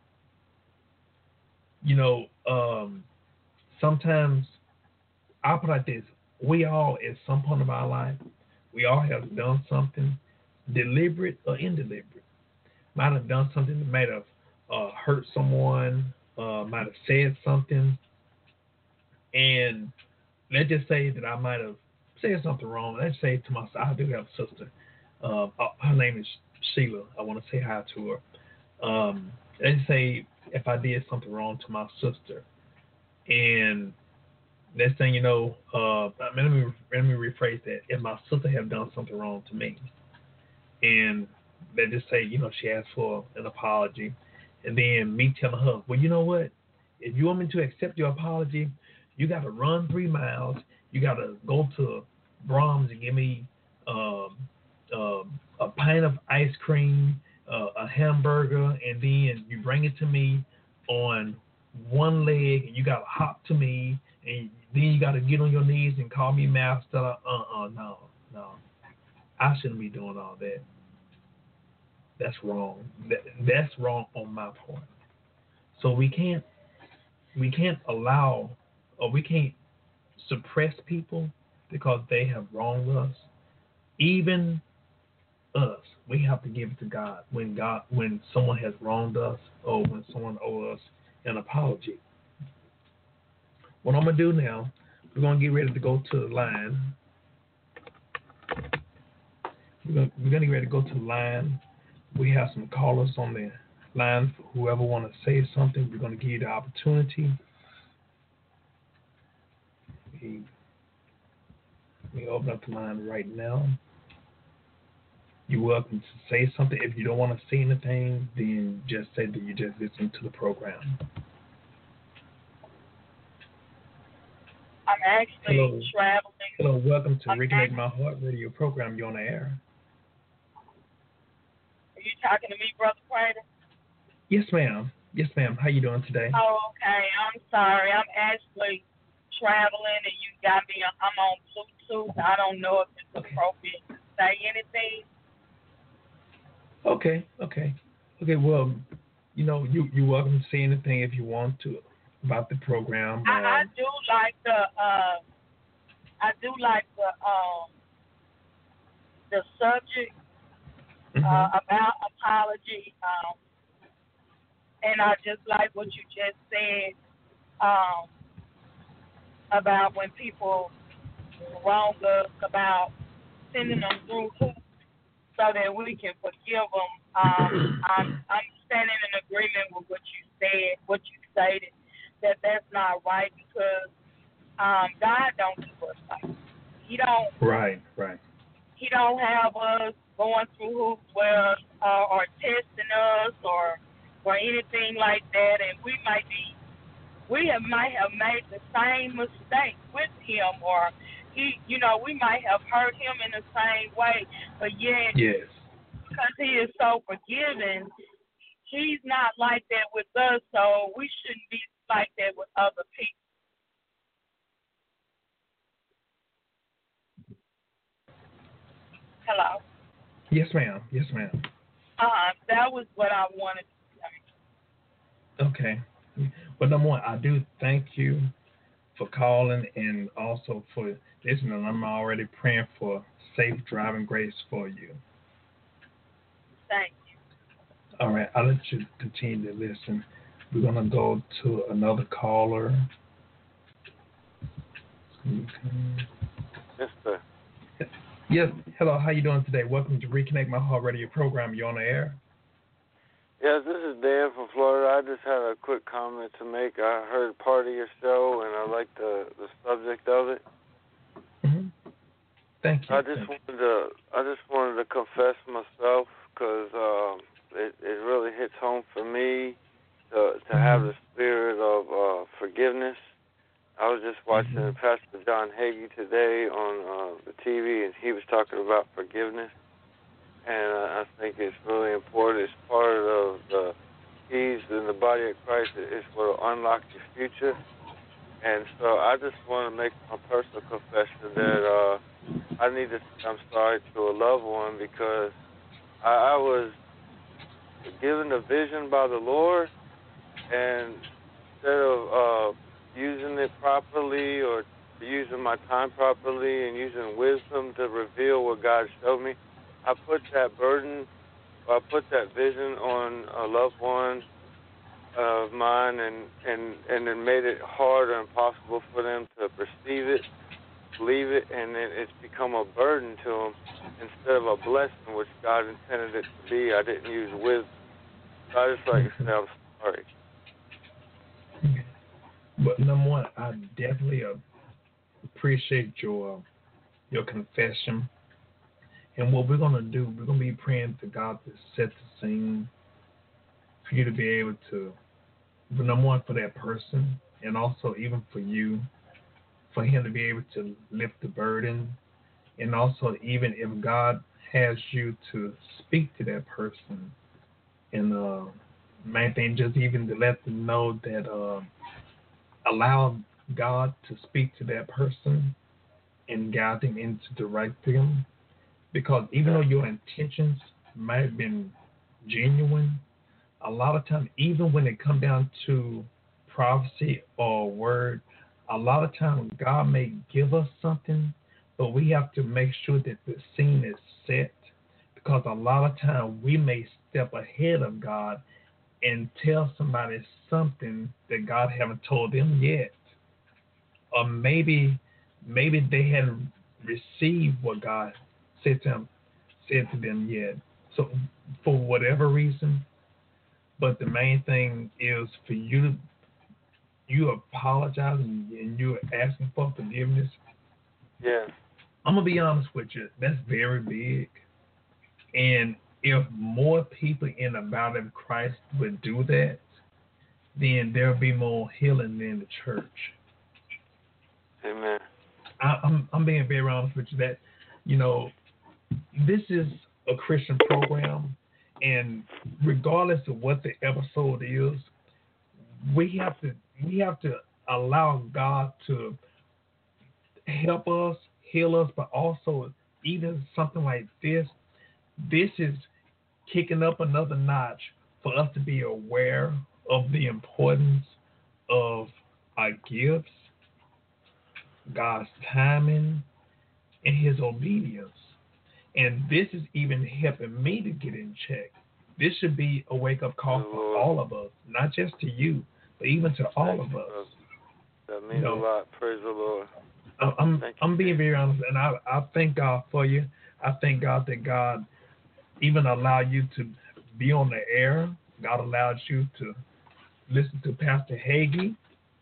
Sometimes I'll put it like this: we all, at some point of our life, we all have done something, deliberate or indeliberate. Might have done something that might have hurt someone, might have said something, and let's just say that I might have said something wrong. Let's say to myself, I do have a sister. Her name is Sheila. I want to say hi to her. Let's say if I did something wrong to my sister, and next thing you know, let me rephrase that. If my sister had done something wrong to me, and let's just say, she asked for an apology, and then me telling her, well, you know what? If you want me to accept your apology, you got to run 3 miles. You got to go to Brahms and give me a pint of ice cream, a hamburger, and then you bring it to me on one leg, and you got to hop to me, and then you got to get on your knees and call me master. No. I shouldn't be doing all that. That's wrong. That's wrong on my part. So we can't allow, or we can't suppress people because they have wronged us. Even us, we have to give it to God when someone has wronged us, or when someone owes us an apology. What I'm gonna do now, we're gonna get ready to go to the line. We're gonna get ready to go to the line. We have some callers on the line. For whoever want to say something, we're gonna give you the opportunity. We open up the line right now. You're welcome to say something. If you don't want to say anything, then just say that you just listen to the program. I'm actually traveling. Hello, welcome to Reconnect My Heart Radio program. You're on the air. Are you talking to me, Brother Prater? Yes, ma'am. Yes, ma'am. How you doing today? Oh, okay. I'm sorry. I'm actually traveling, and you got me. I'm on Bluetooth. I don't know if it's appropriate to say anything. Okay. Well, you're welcome to say anything if you want to about the program. I do like the subject about apology, and I just like what you just said about when people wrong us, about sending them through hoops so that we can forgive them. I'm standing in agreement with what you said, what you stated, that that's not right, because God don't do us like that. He don't. Right. He don't have us going through hoops where or testing us or anything like that, and we might have made the same mistake with him, or we might have hurt him in the same way, but yet, yes, because he is so forgiving, he's not like that with us, so we shouldn't be like that with other people. Hello? Yes, ma'am. That was what I wanted to say. Okay. But number one, I do thank you for calling and also for listening. I'm already praying for safe driving grace for you. Thank you. All right, I'll let you continue to listen. We're going to go to another caller. Yes, sir. Yes, hello, how you doing today? Welcome to Reconnect My Heart Radio program. You on the air? Yes, this is Dan from Florida. I just had a quick comment to make. I heard part of your show, and I like the subject of it. Mm-hmm. Thank you. I just wanted to confess myself, because it really hits home for me to have the spirit of forgiveness. I was just watching Pastor John Hagee today on the TV, and he was talking about forgiveness. And I think it's really important. It's part of the keys in the body of Christ. It's what will unlock your future. And so I just want to make my personal confession that I need to say I'm sorry to a loved one, because I was given a vision by the Lord, and instead of using it properly or using my time properly and using wisdom to reveal what God showed me, I put that burden, or I put that vision on a loved one of mine, and it made it hard or impossible for them to perceive it, believe it, and it's become a burden to them instead of a blessing, which God intended it to be. I didn't use wisdom. So I just like to say I'm sorry. But number one, I definitely appreciate your confession. And what we're going to do, we're going to be praying to God to set the scene for you to be able to, number one, for that person, and also even for you, for him to be able to lift the burden. And also, even if God has you to speak to that person, and main thing, just even to let them know that allow God to speak to that person and guide them into direct them. Because even though your intentions might have been genuine, a lot of times, even when it comes down to prophecy or word, a lot of times God may give us something, but we have to make sure that the scene is set. Because a lot of times we may step ahead of God and tell somebody something that God haven't told them yet. Or maybe they hadn't received what God said to them yet. So for whatever reason, but the main thing is for you apologize and you're asking for forgiveness. Yeah. I'm gonna be honest with you. That's very big. And if more people in the body of Christ would do that, then there'll be more healing in the church. Amen. I'm being very honest with you that, this is a Christian program, and regardless of what the episode is, we have to allow God to help us, heal us, but also even something like this is kicking up another notch for us to be aware of the importance of our gifts, God's timing, and His obedience. And this is even helping me to get in check. This should be a wake-up call for all of us, not just to you, but even to all of us. That means a lot. Praise the Lord. I'm being very honest, and I thank God for you. I thank God that God even allowed you to be on the air. God allowed you to listen to Pastor Hagee,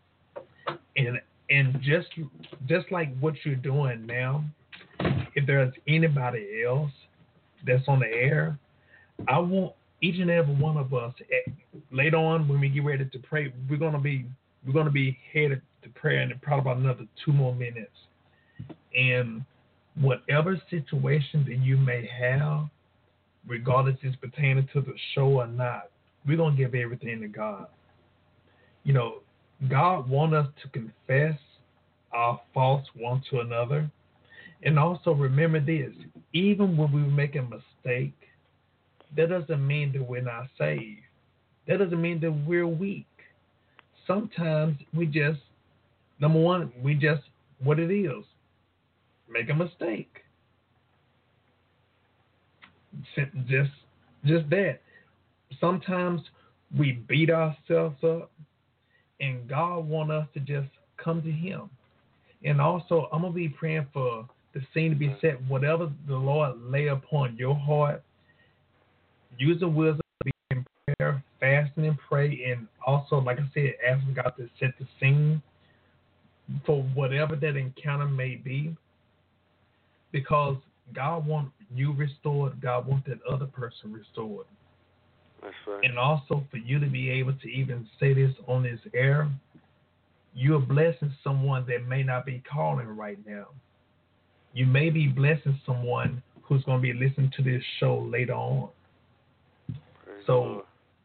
and just like what you're doing now. If there's anybody else that's on the air, I want each and every one of us later on when we get ready to pray. We're gonna be headed to prayer in probably about another 2 more minutes. And whatever situation that you may have, regardless if it's pertaining to the show or not, we're gonna give everything to God. God wants us to confess our faults one to another. And also remember this, even when we make a mistake, that doesn't mean that we're not saved. That doesn't mean that we're weak. Sometimes we just, number one, what it is, make a mistake. Just that. Sometimes we beat ourselves up, and God wants us to just come to Him. And also, I'm going to be praying for the scene to be set. Whatever the Lord lay upon your heart, use the wisdom to be in prayer, fasting and pray, and also, like I said, ask God to set the scene for whatever that encounter may be, because God wants you restored. God wants that other person restored. That's right. And also for you to be able to even say this on this air, you're blessing someone that may not be calling right now. You may be blessing someone who's going to be listening to this show later on. So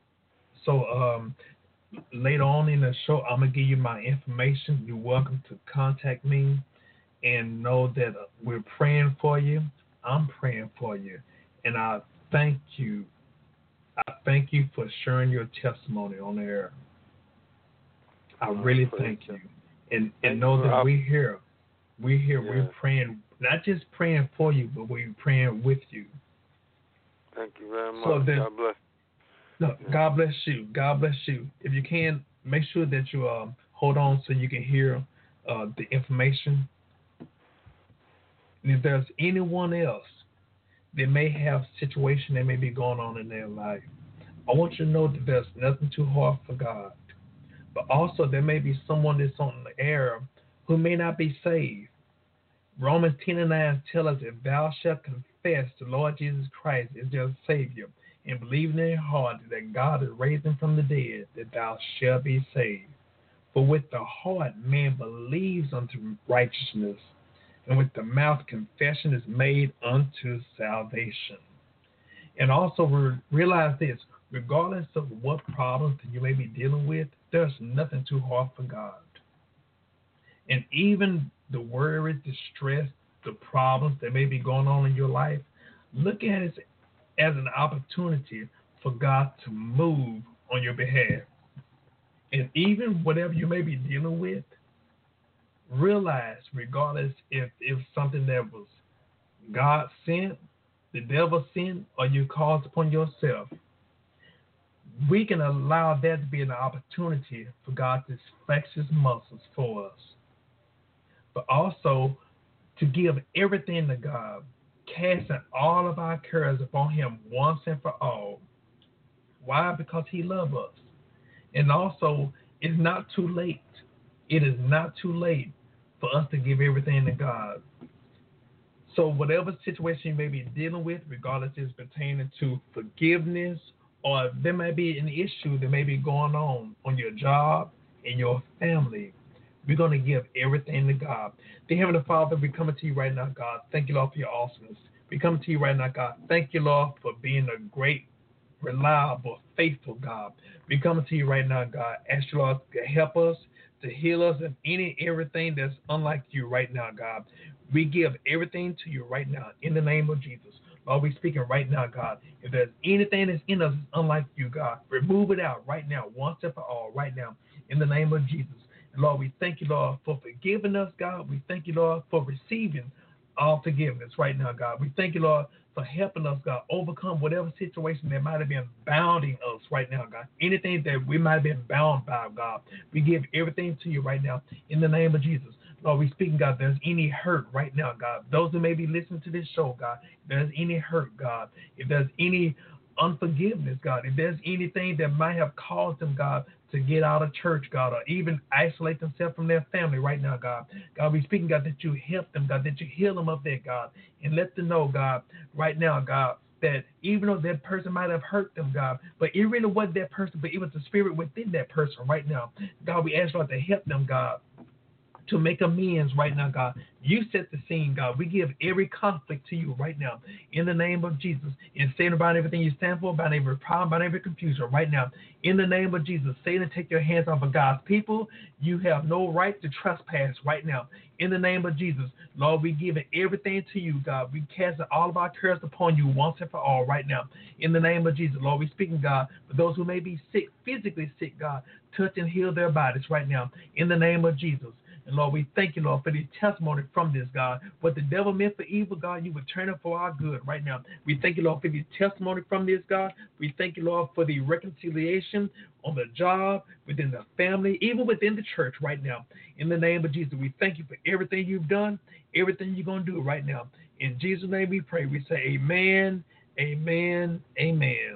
later on in the show, I'm going to give you my information. You're welcome to contact me, and know that we're praying for you. I'm praying for you. And I thank you. I thank you for sharing your testimony on the air. I really thank you. And know that we're here. We're here. Yeah. We're praying, not just praying for you, but we're praying with you. Thank you very much. So then, God bless. No, God bless you. God bless you. If you can, make sure that you hold on so you can hear the information. And if there's anyone else that may have situation that may be going on in their life, I want you to know that there's nothing too hard for God. But also there may be someone that's on the air who may not be saved. Romans 10:9 tell us, if thou shalt confess the Lord Jesus Christ as your Savior and believe in your heart that God is raised him from the dead, that thou shalt be saved. For with the heart man believes unto righteousness, and with the mouth confession is made unto salvation. And also realize this, regardless of what problems that you may be dealing with, there's nothing too hard for God. And even the worry, the stress, the problems that may be going on in your life, look at it as an opportunity for God to move on your behalf. And even whatever you may be dealing with, realize, regardless if something that was God sent, the devil sent, or you caused upon yourself, we can allow that to be an opportunity for God to flex his muscles for us. But also to give everything to God, casting all of our cares upon him once and for all. Why? Because he loves us. And also, it's not too late. It is not too late for us to give everything to God. So whatever situation you may be dealing with, regardless if it's pertaining to forgiveness, or there may be an issue that may be going on your job, in your family, we're going to give everything to God. Dear Heavenly Father, we come to you right now, God. Thank you, Lord, for your awesomeness. We come to you right now, God. Thank you, Lord, for being a great, reliable, faithful God. We come to you right now, God. Ask you, Lord, to help us, to heal us, and everything that's unlike you right now, God. We give everything to you right now in the name of Jesus. Lord, we're speaking right now, God. If there's anything that's in us that's unlike you, God, remove it out right now, once and for all, right now, in the name of Jesus. And Lord, we thank you, Lord, for forgiving us, God. We thank you, Lord, for receiving all forgiveness right now, God. We thank you, Lord, for helping us, God, overcome whatever situation that might have been bounding us right now, God. Anything that we might have been bound by, God. We give everything to you right now in the name of Jesus. Lord, we speaking, God, if there's any hurt right now, God. Those who may be listening to this show, God, if there's any hurt, God, if there's any unforgiveness, God, if there's anything that might have caused them, God, to get out of church, God, or even isolate themselves from their family right now, God. God, we speaking, God, that you help them, God, that you heal them up there, God, and let them know, God, right now, God, that even though that person might have hurt them, God, but it really wasn't that person, but it was the spirit within that person right now. God, we ask, Lord, to help them, God, to make amends right now, God. You set the scene, God. We give every conflict to you right now in the name of Jesus. And Satan, about everything you stand for, about every problem, about every confusion right now. In the name of Jesus, Satan, take your hands off of God's people. You have no right to trespass right now. In the name of Jesus, Lord, we give everything to you, God. We cast all of our cares upon you once and for all right now. In the name of Jesus, Lord, we speaking, God, for those who may be sick, physically sick, God, touch and heal their bodies right now. In the name of Jesus. And Lord, we thank you, Lord, for the testimony from this, God. What the devil meant for evil, God, you would turn it for our good right now. We thank you, Lord, for the testimony from this, God. We thank you, Lord, for the reconciliation on the job, within the family, even within the church right now. In the name of Jesus, we thank you for everything you've done, everything you're going to do right now. In Jesus' name we pray. We say amen, amen, amen.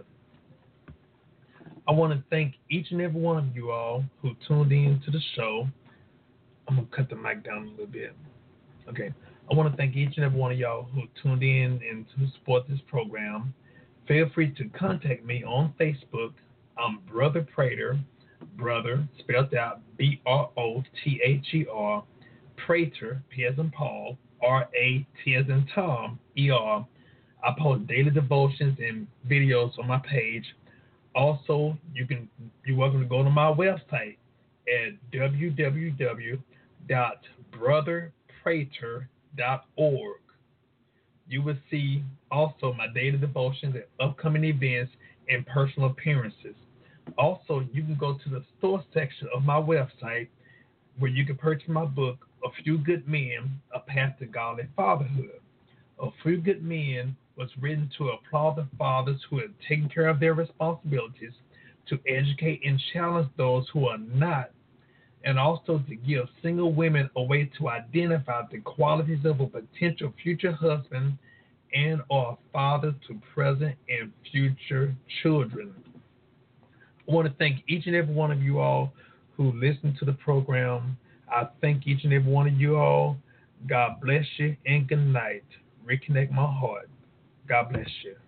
I want to thank each and every one of you all who tuned in to the show. I'm going to cut the mic down a little bit. Okay. I want to thank each and every one of y'all who tuned in and to support this program. Feel free to contact me on Facebook. I'm Brother Prater, brother, spelled out B-R-O-T-H-E-R, Prater, P as in Paul, R-A-T as in Tom, E-R. I post daily devotions and videos on my page. Also, you're welcome to go to my website at www.brotherprater.org. You will see also my daily devotions and upcoming events and personal appearances. Also, you can go to the store section of my website where you can purchase my book, A Few Good Men, A Path to Godly Fatherhood. A Few Good Men, was written to applaud the fathers who have taken care of their responsibilities, to educate and challenge those who are not, and also to give single women a way to identify the qualities of a potential future husband and or father to present and future children. I want to thank each and every one of you all who listen to the program. I thank each and every one of you all. God bless you and good night. Reconnect my heart. God bless you.